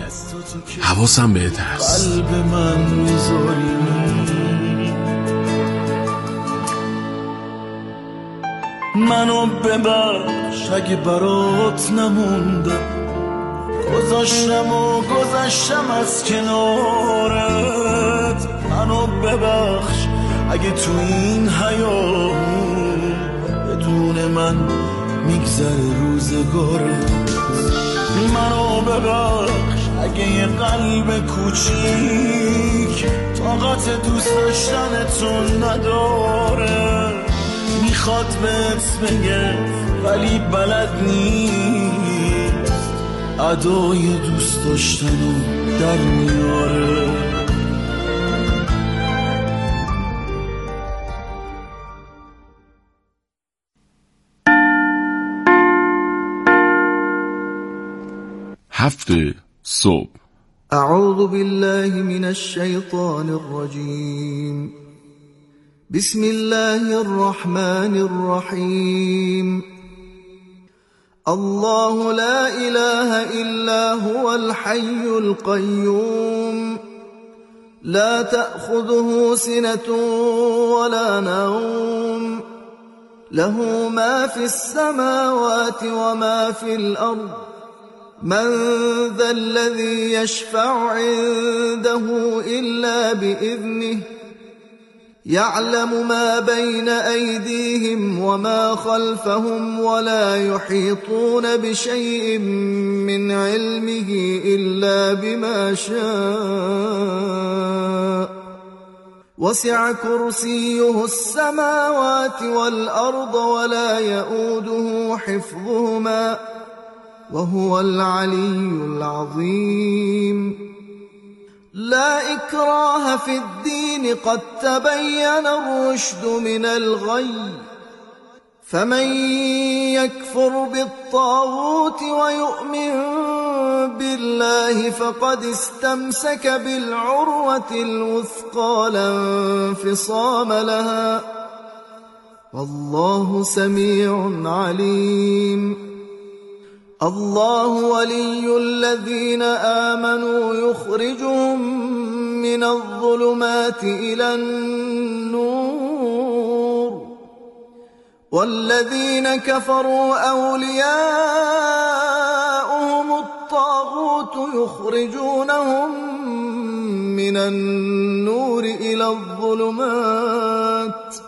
حواسم بهت هست. قلب من میذاری منو ببخش اگه برات نموندم، گذشتم از کنارت. منو ببخش اگه تو این حیامون بدون من میگذره روزگارت. منو ببخش اگه یه قلب کوچیک طاقت دوست داشتنتون نداره، میخواد بهت بگه ولی بلد نیست ادای دوست داشتنو در میاره. هفت صبح. اعوذ بالله من الشیطان الرجیم. بسم الله الرحمن الرحیم. الله لا اله الا هو الحي القيوم لا تأخذه سنة ولا نوم له ما في السماوات وما في الأرض من ذا الذي يشفع عنده إلا بإذنه يعلم ما بين أيديهم وما خلفهم ولا يحيطون بشيء من علمه إلا بما شاء وسع كرسيه السماوات والأرض ولا يؤوده حفظهما وهو العلي العظيم. لا إكراه في الدين قد تبين الرشد من الغي فمن يكفر بالطاغوت ويؤمن بالله فقد استمسك بالعروة الوثقى لا انفصام لها والله سميع عليم. الله ولي الذين آمنوا يخرجهم من الظلمات إلى النور والذين كفروا أولياؤهم الطاغوت يخرجونهم من النور إلى الظلمات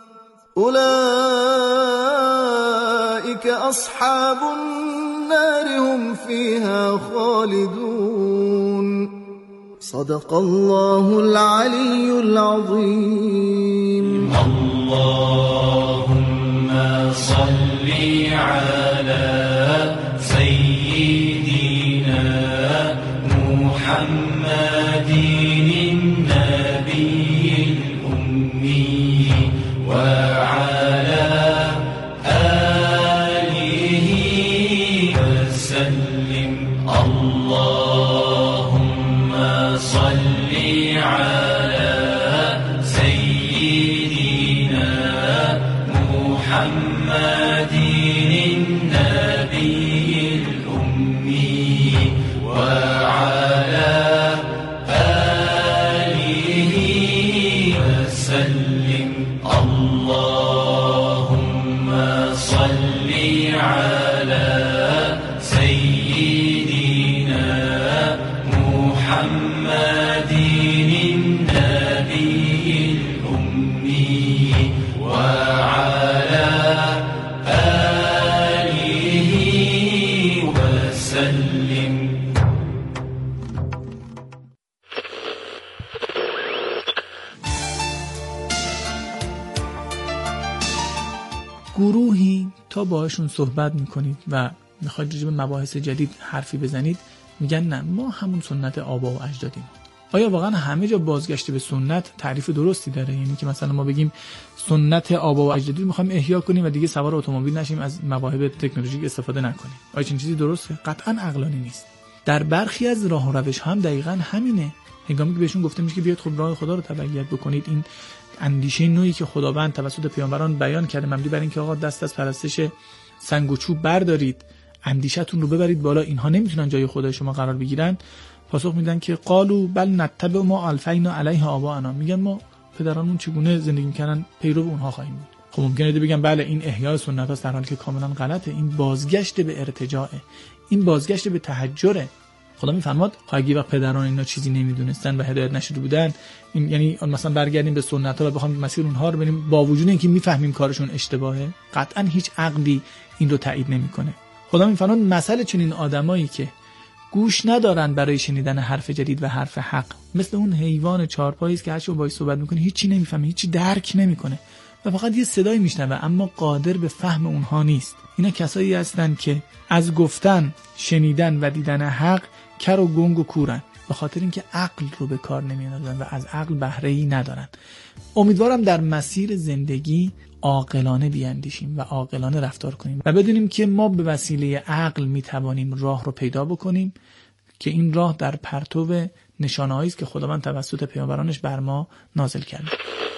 أولئك أصحاب النار هم فيها خالدون. صدق الله العلي العظيم. اللهم صل على سيدنا محمد النبي الأمي وعلى آله وسلم. اللهم صل على سيدنا محمد النبي الأمي وعلى آله وسلم. اللهم صل على سيدنا محمد النبي الأمي وعلى آله وسلم. گروهی تا باهاشون صحبت میکنید و میخواید راجع به مباحث جدید حرفی بزنید میگن نه ما همون سنت آبا و اجدادیم. آیا واقعا همه جا بازگشت به سنت تعریف درستی داره؟ یعنی که مثلا ما بگیم سنت آبا و اجدادی میخوایم احیا کنیم و دیگه سوار اتومبیل نشیم، از مواهب تکنولوژیک استفاده نکنیم. آیا چنین چیزی درسته؟ قطعا عقلانی نیست. در برخی از راه و روش هم دقیقاً همینه. هنگامی که بهشون گفته میشه که بیاید خود راه خدا رو تبعیت بکنید، این اندیشه نوعی که خداوند توسط پیامبران بیان کرده مبنی بر اینکه آقا دست از پرستش سنگ و چوب بردارید، اندیشتون رو ببرید بالا، اینها نمیتونن جای خدای شما قرار بگیرن، پاسخ میدن که قالوا بل نتبع ما الفینا علیه آباءنا، میگن ما پدرانمون چگونه زندگی میکردن پیرو اونها خواهیم بود. خب ممکنه بگم بله این احیای سنت هاست، در حالی که کاملا غلطه. این بازگشت به ارتجاعه، این بازگشت به تحجره. خدا میفرماد اگه وقت پدران اینا چیزی نمیدونستن و هدایت نشده بودن، این یعنی مثلا برگردیم به سنت ها و بخوام مسیر اونها رو بریم با وجود اینکه میفهمیم کارشون اشتباهه، قطعا هیچ عقلی این رو تایید نمیکنه. خدا میفرماد مثل چنین آدمایی که گوش ندارن برای شنیدن حرف جدید و حرف حق، مثل اون حیوان چارپایی است که هرچی باهاش صحبت میکنه هیچی نمیفهمه، هیچی درک نمیکنه و فقط یه صدای میشنوه اما قادر به فهم اونها نیست. اینا کسایی هستن که از گفتن، شنیدن و دیدن حق کر و گنگ و کورن، به خاطر اینکه عقل رو به کار نمیاندازن و از عقل بهره‌ای ندارن. امیدوارم در مسیر زندگی عاقلانه بیاندیشیم و عاقلانه رفتار کنیم و بدونیم که ما به وسیله عقل میتوانیم راه رو پیدا بکنیم که این راه در پرتو نشانه‌هایی است که خداوند توسط پیامبرانش بر ما نازل کرده.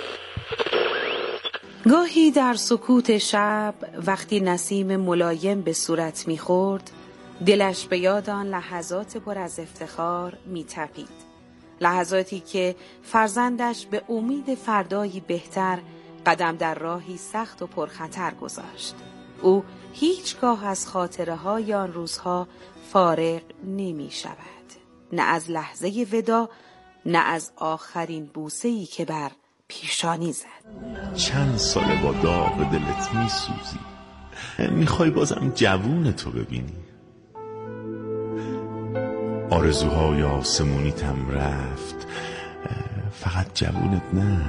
گاهی در سکوت شب وقتی نسیم ملایم به صورت می‌خورد، دلش به یاد آن لحظات پر از افتخار می‌تپید. لحظاتی که فرزندش به امید فردایی بهتر قدم در راهی سخت و پرخطر گذاشت. او هیچگاه از خاطره‌های آن روزها فارغ نمی‌شود، نه از لحظه ودا، نه از آخرین بوسه‌ای که بر پیشانی زد. چند ساله با داغ دلت میسوزی، میخوای بازم جوون تو ببینی. آرزوهای آسمونیتم رفت، فقط جوونت نه،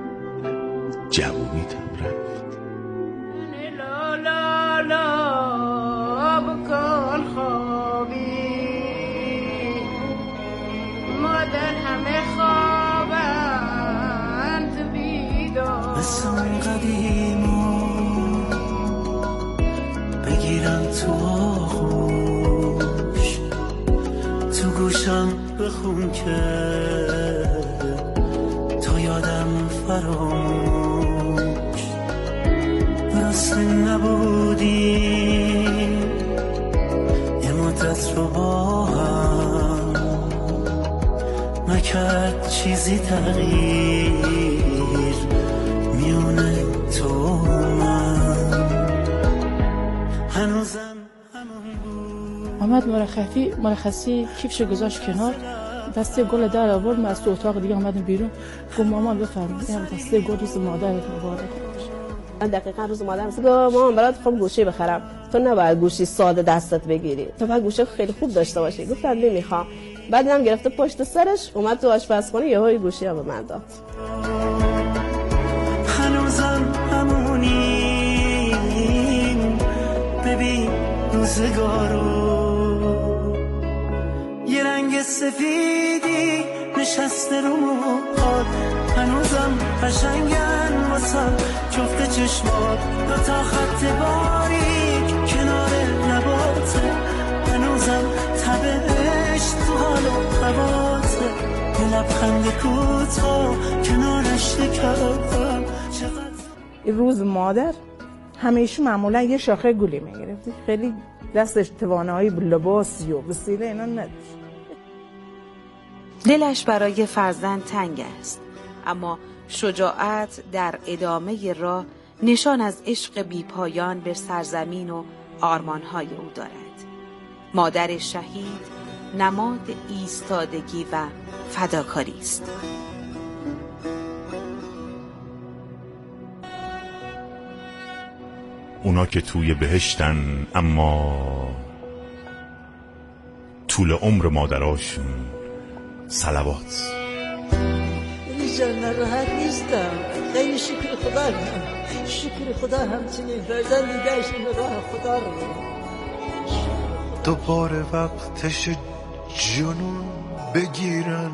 جوونیتم رفت. لا لا لا بکن خوابی، مادر همه خوابند بیدار، مثل اون قدیما بگیرم تو آغوش، تو گوشم بخون که تا یادم فراموش. درست نبودی یه مدت رو با هم، نکرد چیزی تغییر میونه تو من، هنوزم همون بود. محمد مرخصی کیفشو گذاشت کنار، دسته گل در آورد، ما از تو اتاق دیگه اومدیم بیرون. گفت مامان بفرمایید این دسته گل روز مادرت مبارک باشه. من دقیقاً روز مادرم گفت مامان برات خب گوشی بخرم، تو نباید گوشی ساده دستت بگیری، تو باید گوشی خیلی خوب داشته باشی. گفتم نمیخوام. بعدم گرفته پشت سرش اومد تو آشپزخونه، یهو گوشی رو به من داد. هنوزم همونیم، ببین روزگارو، یه رنگ سفیدی نشسته رو موهات، هنوزم قشنگن واسه جفت چشمات، دوتا خط باریک کنار لباته، هنوزم تبش تو حال و هواته، یه لبخند کوتاه کنارش کردم. این روز مادر همیشه معمولا یه شاخه گلی میگرفت، خیلی دستش توانایی به لباسی و وسیله اینا نداشت. دلش برای فرزند تنگ است، اما شجاعت در ادامه راه نشان از عشق بیپایان به سرزمین و آرمانهای او دارد. مادر شهید نماد ایستادگی و فداکاری است. اونا که توی بهشتن اما طول عمر مادراشون صلوات. میزن نراحت نیستم، خیلی شکر خدا، شکر خدا همچنین فرزندی گشت راه خدا رو. دوباره وقتش جنون بگیرن،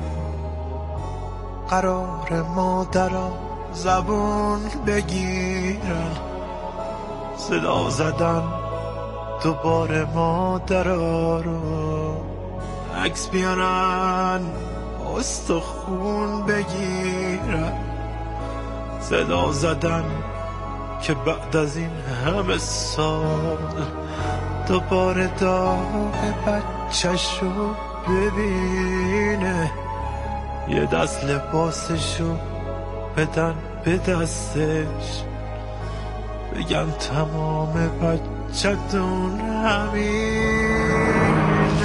قرار مادرم زبون بگیرن، صدا زدن دوباره مادرها رو، عکس بیارن استخون بگیرن، صدا زدن که بعد از این همه سال دوباره داغ بچه‌شو ببینه، یه دست لباسشو بدن به دستش، بگن تمام بچه‌تون همینه.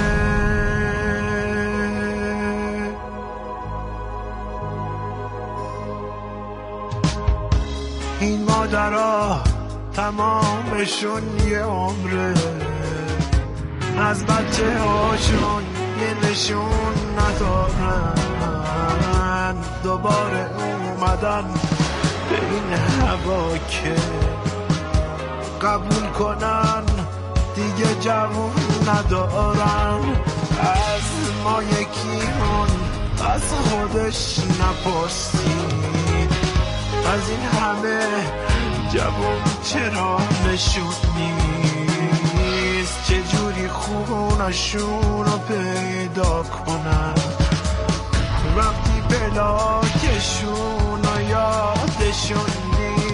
این مادرها تمامشون یه عمره، از بچه هاشون یه نشون ندارن، دوباره اومدن به این هوا که قبول کنن دیگه جوون ندارن. از ما یکیمون از خودش نپرسید، از این همه جوون چرا نشون نیست، چجوری خونشون رو پیدا کنن وقتی بلاکشون رو یادشون نیست.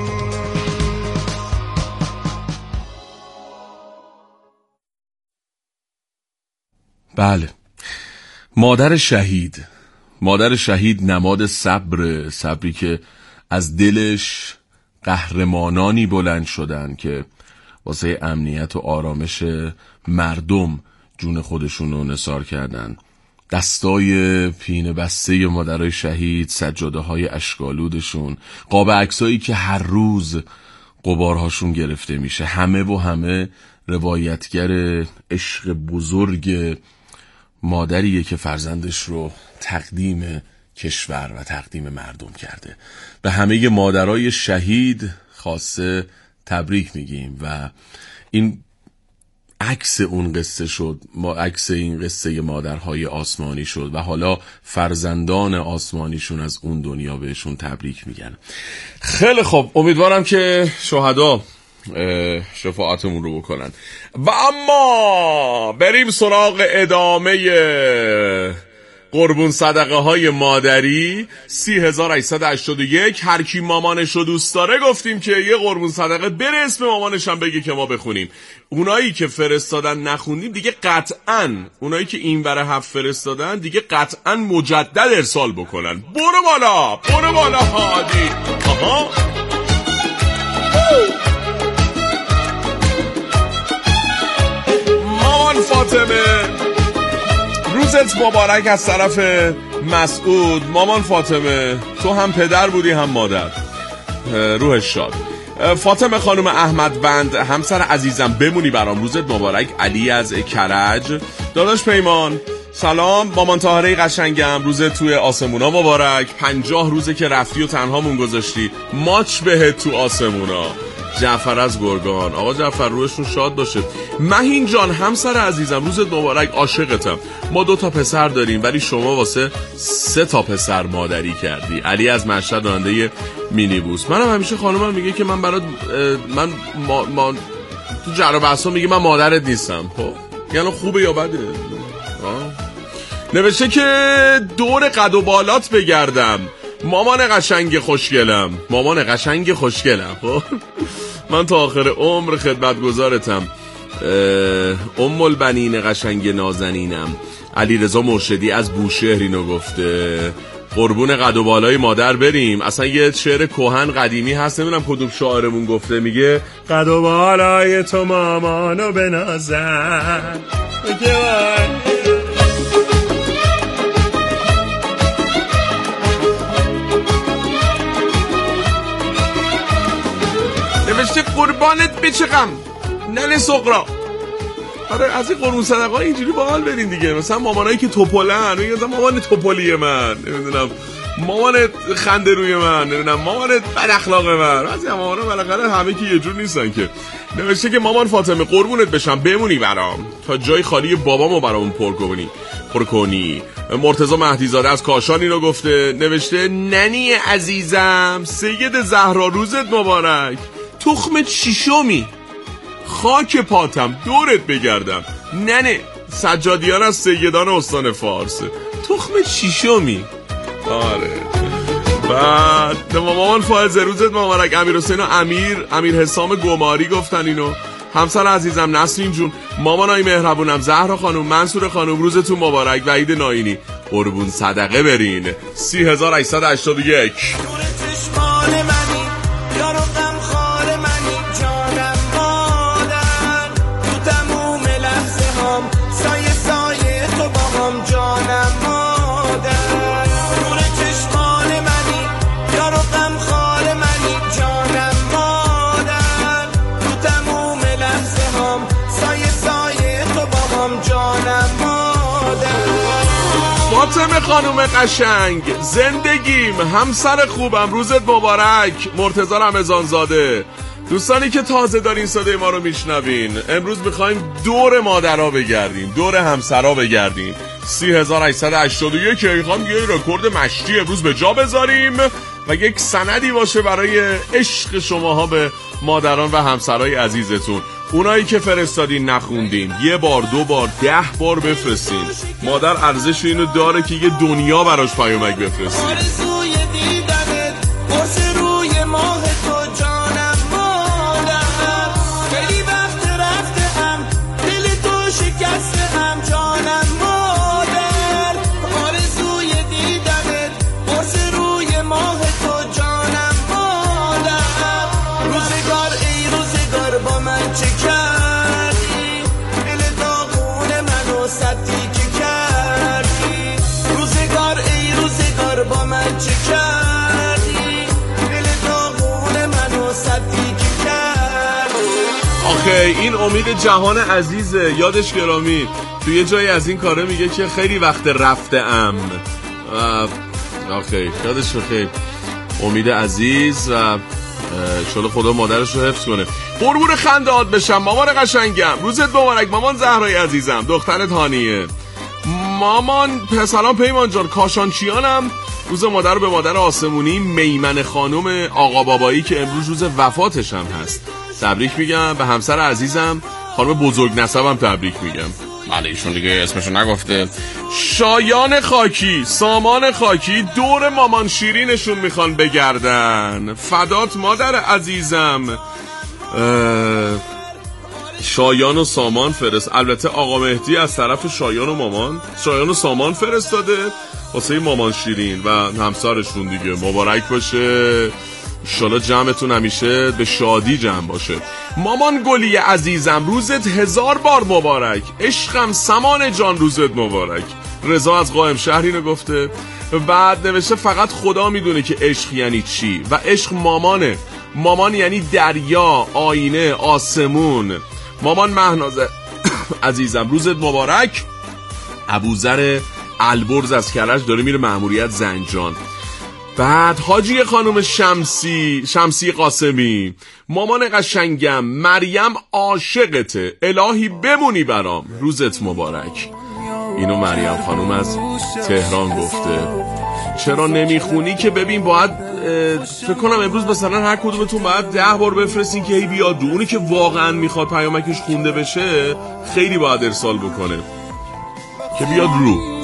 بله، مادر شهید نماد صبری که از دلش قهرمانانی بلند شدن که واسه امنیت و آرامش مردم جون خودشون رو نثار کردن. دستای پینه بسته مادرای شهید، سجاده های اشکالودشون، قاب عکسایی که هر روز غبارهاشون گرفته میشه، همه روایتگر عشق بزرگ مادریه که فرزندش رو تقدیم کشور و تقدیم مردم کرده. به همه مادرای شهید خاصه تبریک میگیم و این عکس اون قصه شد، عکس این قصه مادرهای آسمانی شد و حالا فرزندان آسمانیشون از اون دنیا بهشون تبریک میگن. خیلی خوب، امیدوارم که شهدا شفاعتمون رو بکنن. و اما بریم سراغ ادامه قربون صدقه های مادری. 3881 هر کی مامانش رو دوست داره گفتیم که یه قربون صدقه بره اسم مامانش هم بگه که ما بخونیم. اونایی که فرستادن نخوندیم دیگه قطعاً، اونایی که این ور هفت فرستادن دیگه قطعاً مجدد ارسال بکنن. برو بالا هادی. آها مامان فاطمه، روزت مبارک از طرف مسعود. مامان فاطمه، تو هم پدر بودی هم مادر، روحش شاد. فاطمه خانم احمد بند، همسر عزیزم بمونی برام، روزت مبارک. علی از کرج. داداش پیمان سلام. مامان طاهره قشنگم، روزت توی آسمونا مبارک. 50 روزه که رفتی و تنهامون گذاشتی، ماچ بهت تو آسمونا. جعفر از گرگان، آقا جعفر روحشون شاد باشه. مهین جان همسر عزیزم، روزت مبارک، عاشقتم. ما 2 تا پسر داریم ولی شما واسه 3 تا پسر مادری کردی. علی از مشهد، راننده مینیبوس. منم همیشه خانومم میگه که من برات ما تو جر و بحثا میگه من مادرت نیستم. خب یعنی خوبه یا بده؟ نوشته که دور قد و بالات بگردم، مامان قشنگ خوشگلم. خب من تا آخر عمر خدمتگزارتم. ام البنین قشنگ نازنینم. علیرضا مرشدی از بوشهر اینو گفته. قربون قد و بالای مادر بریم. اصلا یه شعر کهن قدیمی هست، نمیدونم کدوم شاعرمون گفته، میگه قد و بالای تو مامانو بنازن. نوشته قربانت بچقم ننه سقرا. آره از این قربون صدقه اینجوری باحال برین دیگه. مثلا مامانایی که توپلن، میگن مامان توپلی من، نمیدونم مامان خنده روی من، نمیدونم مامان بد اخلاق من. بعضی مامانا بالاخره همه که یه جور نیستن که. نوشته که مامان فاطمه قربونت بشم بمونی برام تا جای خالی بابامو برامون پر کنی. مرتضی مهدی زاده از کاشان اینو گفته. نوشته ننی عزیزم سید زهرا، روزت مبارک. تخمت شیشمی، خاک پاتم دورت بگردم. ننه سجادیان از سیدان استان فارس، تخمت شیشمی. آره بعد مامان فائزه، روزت مبارک. امیر حسین و امیر حسام گماری گفتن اینو. همسر عزیزم نسرین جون، مامانای مهربونم زهرا خانم، منصور خانم، روزتون مبارک. وحید ناینی، قربون صدقه برین. 3881. فاطمه خانوم قشنگ، زندگیم، همسر خوبم، روزت مبارک. مرتضی رمضان زاده، دوستانی که تازه دارین صدای ما رو میشنوین، امروز میخوایم دور مادرها بگردیم، دور همسرها بگردیم. 3881 میخوام یه رکورد مشتی امروز به جا بذاریم و یک سندی باشه برای عشق شماها به مادران و همسرای عزیزتون. اونایی که فرستادین نخوندین، یه بار، دو بار، 10 بار بفرستین. مادر ارزش اینو داره که یه دنیا براش پیامک بفرستین. این امید جهان عزیزه، یادش گرامی، توی جایی از این کاره میگه که خیلی وقت رفته‌ام. آخه یادش بخیر امید عزیز و انشالله خدا مادرش رو حفظ کنه. قربون خنده‌هات بشم مامان قشنگم، روزت مبارک مامان زهرای عزیزم، دخترت هانیه. مامان سلام پیمان جان، کاشانچیانم. روز مادر رو به مادر آسمونی میمن خانم آقا بابایی که امروز روز وفاتش هم هست تبریک میگم. به همسر عزیزم خانم بزرگ نسبم تبریک میگم. بله ایشون دیگه اسمشو نگفته. شایان خاکی، سامان خاکی، دور مامان شیرینشون میخوان بگردن. فدات مادر عزیزم. شایان و سامان البته آقا مهدی از طرف شایان و سامان فرستاده واسه مامان شیرین و همسرشون دیگه. مبارک باشه، انشالله جمعتون همیشه به شادی جمع باشه. مامان گلی عزیزم، روزت 1000 بار مبارک. عشقم سامان جان، روزت مبارک. رضا از قائم شهر اینو گفته. بعد نوشته فقط خدا میدونه که عشق یعنی چی و عشق مامانه. مامان یعنی دریا، آینه، آسمون. مامان مهناز عزیزم، روزت مبارک. ابوذر البرز از کرج داره میره مأموریت زنجان. بعد حاجی خانم شمسی قاسمی، مامان قشنگم، مریم عاشقته، الهی بمونی برام، روزت مبارک. اینو مریم خانم از تهران گفته. چرا نمیخونی که ببین باید فکر کنم امروز مثلا هر کدومتون باید 10 بار بفرستین که هی بیاد رو. اونی که واقعا میخواد پیامکش خونده بشه خیلی باید ارسال بکنه که بیاد رو.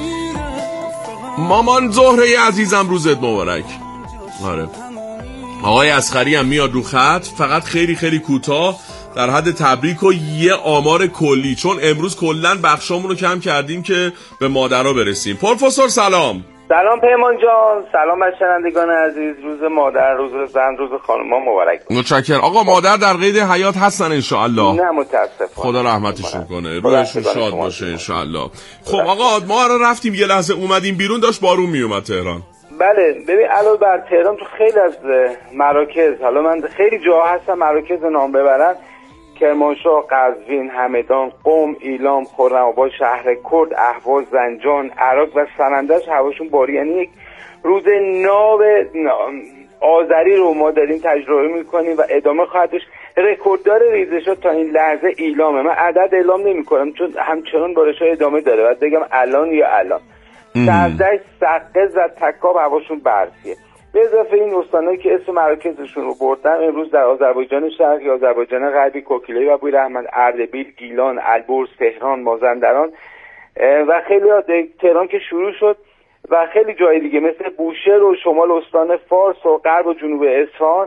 مامان زهره عزیزم، روزت مبارک. آره آقای اصغری هم میاد رو خط، فقط خیلی خیلی کوتاه در حد تبریک و یه آمار کلی، چون امروز کلن بخشامون رو کم کردیم که به مادرها برسیم. پروفسور سلام. سلام پیمان جان، سلام بر شنوندگان عزیز. روز مادر، روز زن، روز خانم‌ها مبارک. متشکرم. آقا مادر در قید حیات هستن ان شاء الله؟ نه متاسفانه. خدا رحمتشون کنه، روحشون شاد باشه ان شاء الله. خب آقا ما رو رفتیم یه لحظه اومدیم بیرون، داشت بارون میومد تهران. بله ببین علاوه بر تهران تو خیلی از مراکز، حالا من خیلی جا هستم مراکز نام ببرن، کرمانشاه، قزوین، همدان، قم، ایلام، خرم‌آباد، شهر کرد، اهواز، زنجان، عراق و سنندج هواشون باری. یعنی یک روز ناب آذری رو ما داریم تجربه میکنیم و ادامه خواهد داشت. رکورددار ریزشات تا این لحظه ایلامه. من عدد اعلام نمی‌کنم چون همچنان بارش‌ها ادامه داره. بعد بگم الان یا الان. سردشت، سقه، تکاب هواشون برفیه. به اضافه این استانایی که اسم مراکزشون رو بردم امروز در آذربایجان شرقی، آذربایجان غربی، کوکیله و بویراحمد، اردبیل، گیلان، البرز، تهران، مازندران و خیلی تهران که شروع شد و خیلی جای دیگه مثل بوشهر و شمال استان فارس و غرب و جنوب اصفهان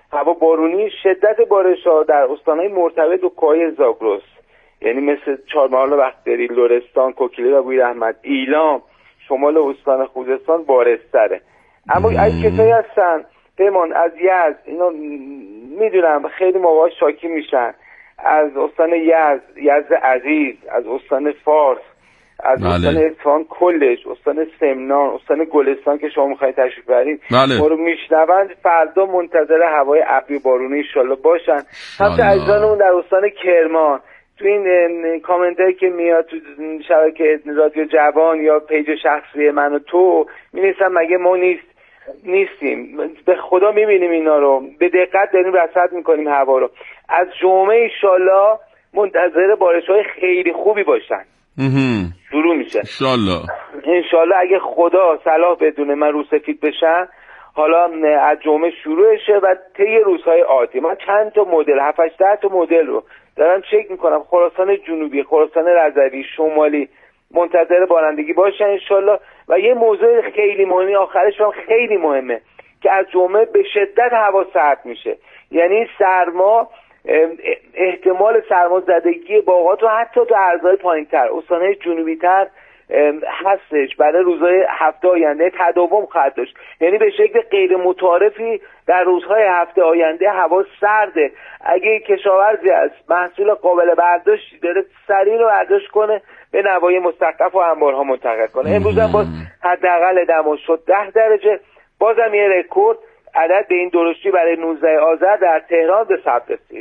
هوا بارونی، شدت بارش‌ها در استان‌های مرتبط و کوههای زاگرس، یعنی مثل چهارمحال بختیاری، لرستان، کوکیله و بویراحمد، ایلام، شمال استان خوزستان بارزتره. اما از کسایی هستن پیمان از یزد، اینا میدونم خیلی موقع شاکی میشن، از استان یزد عزیز، از استان فارس، از استان اصفهان کلش، استان سمنان، استان گلستان که شما میخواید تشریف برید ما رو میشنوند، فردا منتظر هوای ابری بارونی انشالله باشن. همچنین عزیزانمون در استان کرمان تو این کامنتایی که میاد تو شبکه رادیو جوان یا پیج شخصی من و تو می‌نویسن مگه ما نیستیم، به خدا میبینیم اینا رو، به دقت داریم رصد میکنیم هوا رو. از جمعه انشالله منتظر بارش‌های خیلی خوبی باشن. شروع میشه انشالله اگه خدا صلاح بدونه من رو سفید بشم، حالا از جمعه شروعشه و طی روزهای آتی من چند تا مدل 7-8 تا مدل رو دارم چک میکنم. خراسان جنوبی، خراسان رضوی، شمالی منتظر بارندگی باشن انشالله. و یه موضوع خیلی مهمی آخرش هم خیلی مهمه که از جمعه به شدت هوا سرد میشه، یعنی سرما، احتمال سرمازدگی باغات رو حتی تو ارزهای پایین‌تر، استان‌های جنوبی‌تر هستش برای روزهای هفته آینده تداوم خواهد داشت. یعنی به شکل غیر متعارفی در روزهای هفته آینده هوا سرده. اگه کشاورزی از محصول قابل برداشت داره سریع رو برداشت کنه به نواحی مستقف و انبارها منتقل کنه. امروز هم باز حداقل دما شد 10 درجه، بازم یه رکورد عدد به این درشتی برای 19 آذر در تهران به ثبت رسید.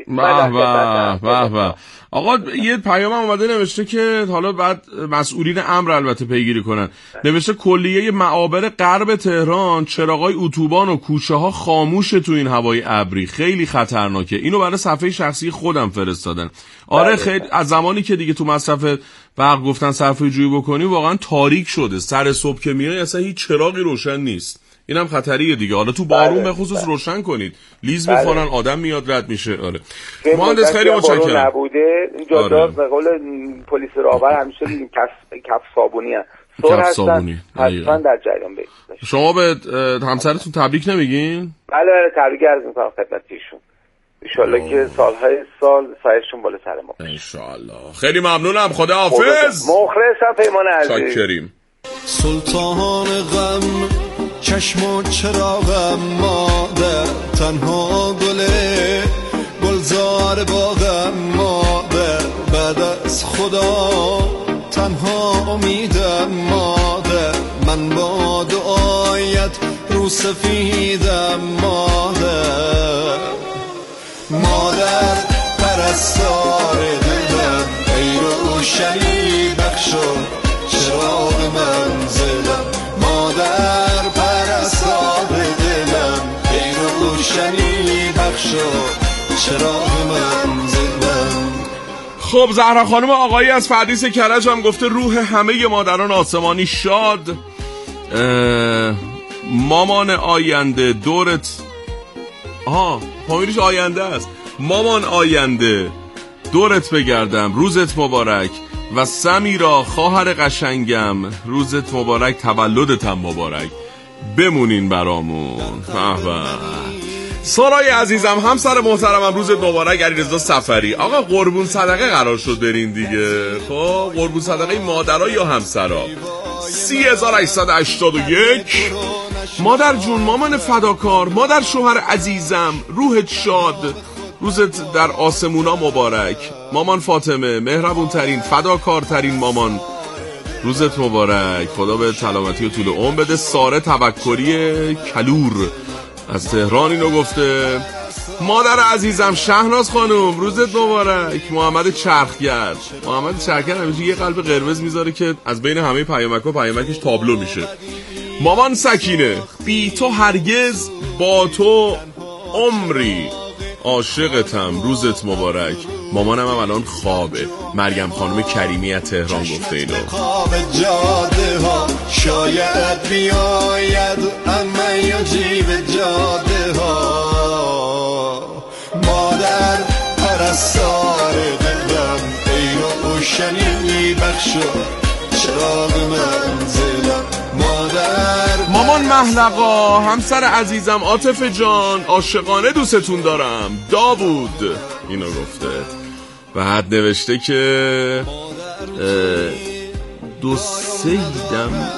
به آقا یه پیام اومده نوشته که حالا بعد مسئولین امر البته پیگیری کنن. نوشته کلیه معابر غرب تهران چراغای اتوبان و کوچه ها خاموشه تو این هوای ابری، خیلی خطرناکه. اینو برای صفحه شخصی خودم فرستادن. آره خیلی از زمانی که دیگه تو مصرف برق گفتن صرفه جویی بکنی واقعا تاریک شده، سر صبح که میای اصلا هیچ چراغی روشن نیست. اینم خطریه دیگه. حالا تو بارون به خصوص روشن کنید، لیز میخورن آدم میاد رد میشه. آره مهندس خیلی متشکرم. نبوده اینجا داد به قول پلیس راهبر همیشه میگیم کف صابونی هست. کف صابونی حتما در جریان باشید. شما به همسرتون تبریک نمیگین؟ بله تبریک عرض میکنم خدمت ایشون. انشالله که سالهای سال سایشون بالا سر ما. انشالله. خیلی ممنونم. خدا حافظ. مخلصم پیمان عزیز. شاکریم. سلطان غم چشم و چراغم، مادر تنها گله گلزار باغم، مادر بعد از خدا تنها امیدم، مادر من با دعایت رو سفیدم، مادر پرستار دلم، ای روشنی بخشو چراغ منزلم، مادر پرستار دلم، ای روشنی بخشو چراغ منزلم. خب زهرا خانم آقایی از فردیس کرج هم گفته روح همه مادران آسمانی شاد. مامان آینده دورت پامیلش آینده است. مامان آینده دورت بگردم، روزت مبارک. و سمیرا خواهر قشنگم روزت مبارک، تولدتم مبارک، بمونین برامون. سارای عزیزم همسر محترمم روزت مبارک. علیرضا سفری آقا قربون صدقه قرار شد برین دیگه. خب قربون صدقه مادرها یا همسرا 3881. مادر جون، مامان فداکار، مادر شوهر عزیزم روحت شاد، روزت در آسمونا مبارک. مامان فاطمه مهربون ترین فداکارترین مامان، روزت مبارک، خدا به سلامتی و طول عمر بده. ساره توکلی کلور از تهران اینو گفته. مادر عزیزم شهناز خانم روزت مبارک. محمد چرخگرد همیشه یه قلب قرمز میذاره که از بین همه پیامک‌ها پیامکش تابلو میشه. مامان سکینه بی تو هرگز با تو عمری، عاشقتم روزت مبارک. مامانم هم الان خوابه. مریم خانم کریمی از تهران گفته اینو. خواب جاده ها شاید بیاید اما یجیب جاده ها، مادر پرستار دلم، ای روشنی بخشو چراغ منزلم، مادر مامان محلقا، همسر عزیزم عاطف جان، عاشقانه دوستتون دارم، داوود اینو گفته. بعد نوشته که دوستیدم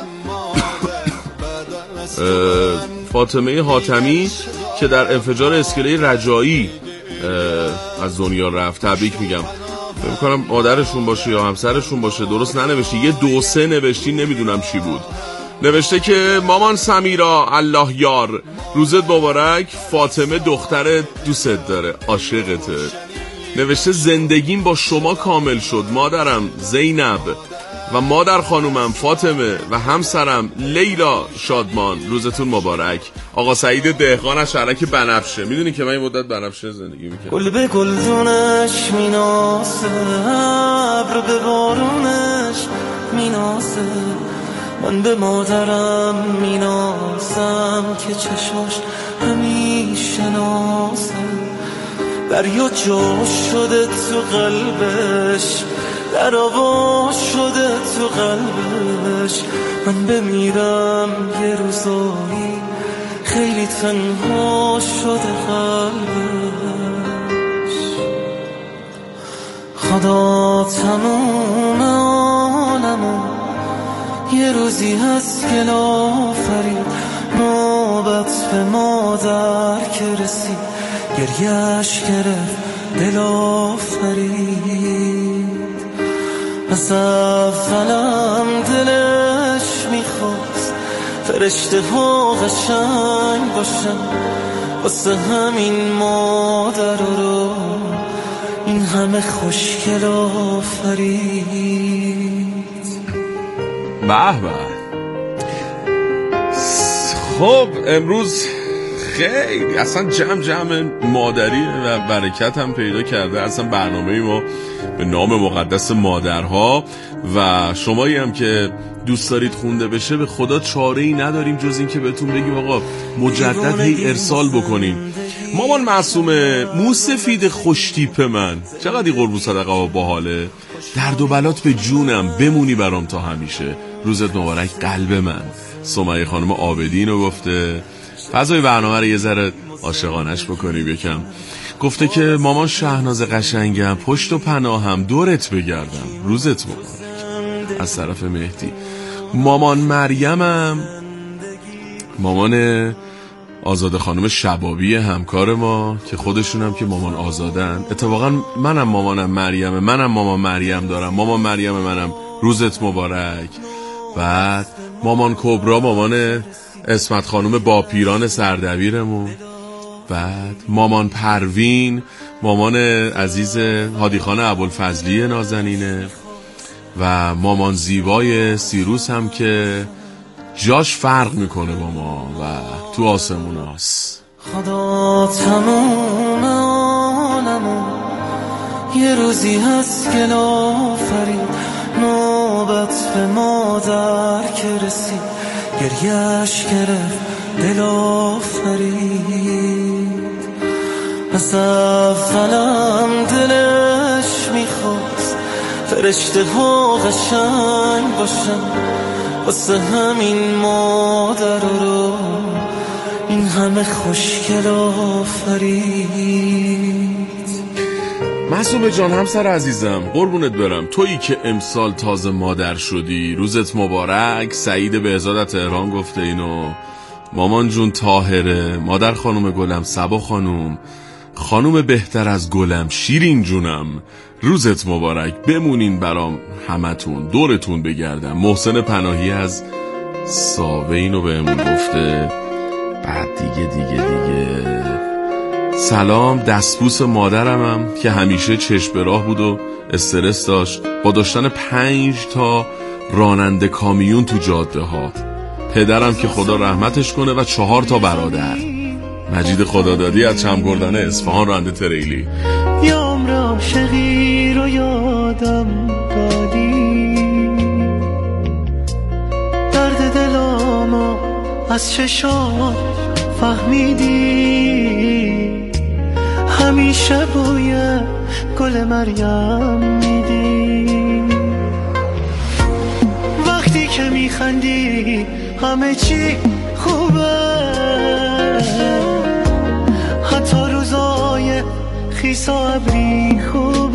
فاطمه حاتمی که در انفجار اسکله رجایی از دنیا رفت، تبریک میگم. فکر کنم مادرشون باشه یا همسرشون باشه، درست ننوشتی، یه 2-3 نوشتی، نمیدونم چی بود. نوشته که مامان سمیرا الله یار، روزت مبارک، فاطمه دختر دوست داره، عاشقته. نوشته زندگیم با شما کامل شد مادرم زینب و مادر خانومم فاطمه و همسرم لیلا شادمان، روزتون مبارک. آقا سعید دهقان از شهرک بنفشه. میدونی که من این مدت بنفشه زندگی میکنم. گل به گلدونش میناسه، ابر به بارونش میناسه، من به مادرم میناسم که چشاش همیشه ناسه، دریا جا شده تو قلبش، در آوا شده تو قلبش، من بمیرم یه روزایی خیلی تنها شده قلبش. خدا تموم عالمو یه روزی هست که آفرید، نوبت به مادر که رسید گریهش گرفت دل آفرید. از اولم دلش میخواست فرشته ها قشنگ باشن، واسه همین مادر رو این همه خوشگل آفرید. به به. خب امروز خیلی اصلا جمع مادری و برکت هم پیدا کرده. اصلا برنامه ما به نام مقدس مادرها و شمایی هم که دوست دارید خونده بشه به خدا چاره‌ای نداریم جز این که بهتون بگیم آقا مجدد هی ارسال بکنیم. مامان معصومه، موسفید خوشتیپ من، چقدر قربون صدقه و باحاله، درد و بلات به جونم، بمونی برام تا همیشه، روزت مبارک قلب من. سمیه خانم عابدینو گفته. فضای برنامه رو یه ذره عاشقانش بکنیم یکم. گفته که مامان شهناز قشنگم، پشت و پناهم، دورت بگردم، روزت مبارک. از طرف مهدی. مامان مریمم، مامان آزاده خانم شبابی همکار ما که خودشون هم که مامان آزادن. اتفاقا منم مامانم مریمه، منم مامان مریم دارم، مامان مریم منم، روزت مبارک. بعد مامان کبرا، مامان اسمت خانم با پیران سردبیرمون. بعد مامان پروین، مامان عزیز هادی خان ابوالفضلی نازنینه. و مامان زیبای سیروس هم که جاش فرق میکنه با ما و تو آسمون هست. خدا تموم عالمو یه روزی هست که آفرید، نوبت به مادر که رسید گریهش گرفت دل آفرید. از اولم دلش میخواست فرشته ها قشنگ باشن، واسه همین مادر رو این همه خوشگل آفرید. معصومه جان همسر عزیزم، قربونت برم، تویی که امسال تازه مادر شدی، روزت مبارک. سعید بهزاد تهران گفته اینو. مامان جون طاهره، مادر خانم گلم صبا خانوم بهتر از گلم شیرین جونم، روزت مبارک، بمونین برام همتون، دورتون بگردم. محسن پناهی از ساوه اینو بهمون گفته. بعد دیگه سلام، دستبوس مادرمم که همیشه چشم به راه بود و استرس داشت با داشتن 5 تا راننده کامیون تو جاده ها. پدرم که خدا رحمتش کنه و 4 تا برادر. مجید خدادادی از چمگردن اصفهان، راننده تریلی. یا عمر عاشقی رو یادم دادی، درد دلامو از چشات فهمیدی، همیشه بوی گل مریم میدی، وقتی که میخندی همه چی خوبه، حتی روزای خیس و ابری خوبه.